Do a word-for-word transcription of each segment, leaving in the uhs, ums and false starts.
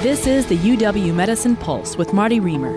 This is the U W Medicine Pulse with Marty Reamer.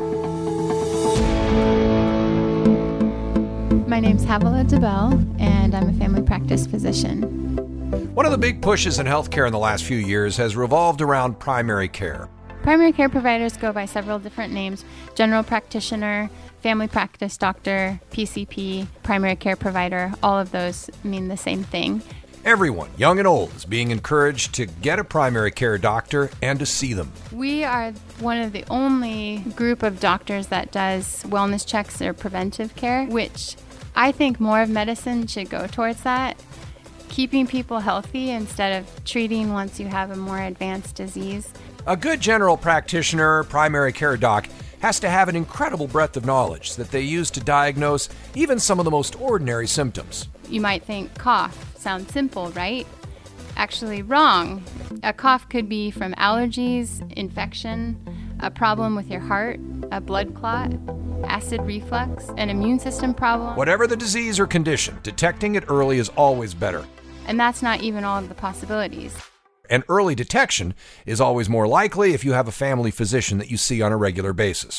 My name's Havilah DeBell, and I'm a family practice physician. One of the big pushes in healthcare in the last few years has revolved around primary care. Primary care providers go by several different names: general practitioner, family practice doctor, P C P, primary care provider. All of those mean the same thing. Everyone, young and old, is being encouraged to get a primary care doctor and to see them. We are one of the only group of doctors that does wellness checks or preventive care, which I think more of medicine should go towards that. Keeping people healthy instead of treating once you have a more advanced disease. A good general practitioner, primary care doc, has to have an incredible breadth of knowledge that they use to diagnose even some of the most ordinary symptoms. You might think cough sounds simple, right? Actually wrong. A cough could be from allergies, infection, a problem with your heart, a blood clot, acid reflux, an immune system problem. Whatever the disease or condition, detecting it early is always better. And that's not even all of the possibilities. And early detection is always more likely if you have a family physician that you see on a regular basis.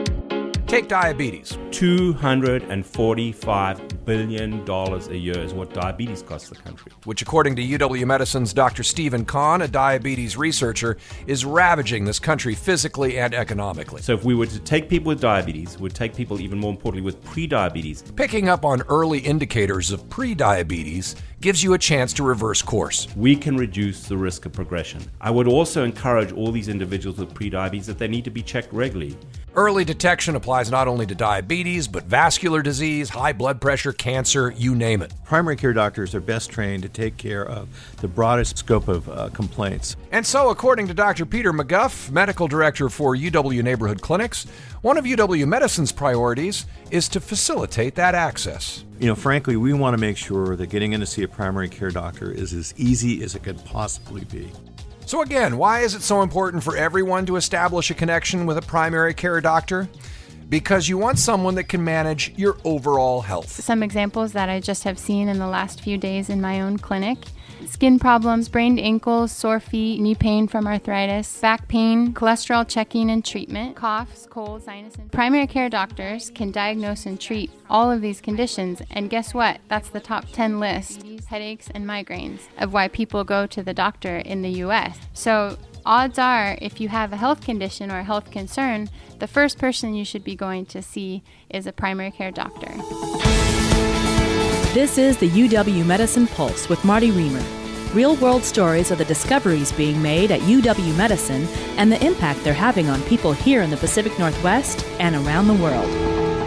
Take diabetes. two hundred forty-five billion dollars a year is what diabetes costs the country. Which, according to U W Medicine's Doctor Stephen Kahn, a diabetes researcher, is ravaging this country physically and economically. So if we were to take people with diabetes, we'd take people, even more importantly, with pre-diabetes. Picking up on early indicators of pre-diabetes gives you a chance to reverse course. We can reduce the risk of progression. I would also encourage all these individuals with pre-diabetes that they need to be checked regularly. Early detection applies not only to diabetes, but vascular disease, high blood pressure, cancer, you name it. Primary care doctors are best trained to take care of the broadest scope of uh, complaints. And so, according to Doctor Peter McGuff, medical director for U W Neighborhood Clinics, one of U W Medicine's priorities is to facilitate that access. You know, frankly, we want to make sure that getting in to see a primary care doctor is as easy as it could possibly be. So again, why is it so important for everyone to establish a connection with a primary care doctor? Because you want someone that can manage your overall health. Some examples that I just have seen in the last few days in my own clinic: skin problems, sprained ankles, sore feet, knee pain from arthritis, back pain, cholesterol checking and treatment, coughs, colds, sinus. Primary care doctors can diagnose and treat all of these conditions, and guess what? That's the top ten list: headaches and migraines of why people go to the doctor in the U S. So odds are, if you have a health condition or a health concern, the first person you should be going to see is a primary care doctor. This is the U W Medicine Pulse with Marty Reamer. Real-world stories of the discoveries being made at U W Medicine and the impact they're having on people here in the Pacific Northwest and around the world.